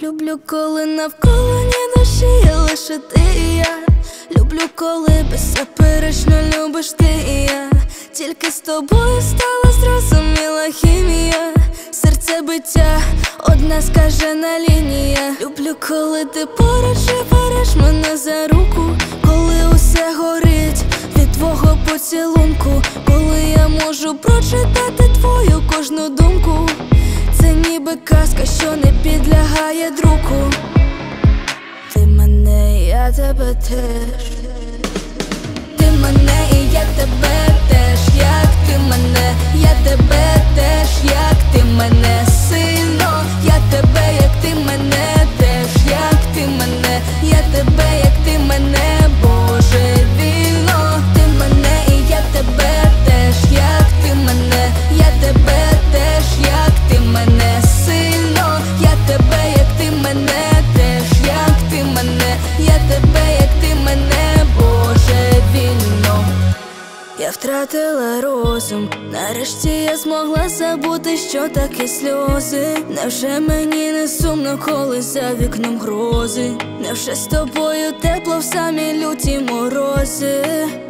Люблю, коли навколо ні душі є лише ти і я. Люблю, коли беззаперечно любиш ти і я. Тільки з тобою стала зрозуміла хімія. Серцебиття, одна скажена лінія. Люблю, коли ти поруч і береш мене за руку. Коли усе горить від твого поцілунку. Коли я можу прочитати твою кожну думку. Це ніби казка, що не підлягає друку. Ти мене, я тебе теж. Ти мене і я тебе теж. Як ти мене, я тебе теж. Як ти мене сильно, я тебе, як ти мене теж. Як ти мене, я тебе, як ти мене божевільно. Ти мене і я тебе теж. Як ти мене, я тебе теж. Як ти мене сильно, я тебе, як ти мене теж. Як ти мене, я тебе, як ти мене божевільно. Я втратила розум, нарешті я змогла забути, що таке сльози. Невже мені не сумно, коли за вікном грози? Невже з тобою тепло в самі люті морози?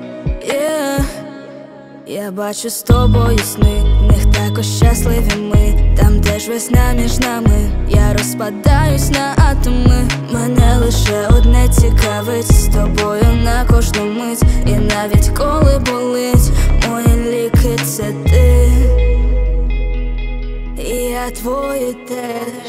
Я бачу з тобою сни, в них також щасливі ми. Там, де ж весна між нами, я розпадаюсь на атоми. Мене лише одне цікавить, з тобою на кожну мить. І навіть коли болить, мої ліки це ти. І я твої теж.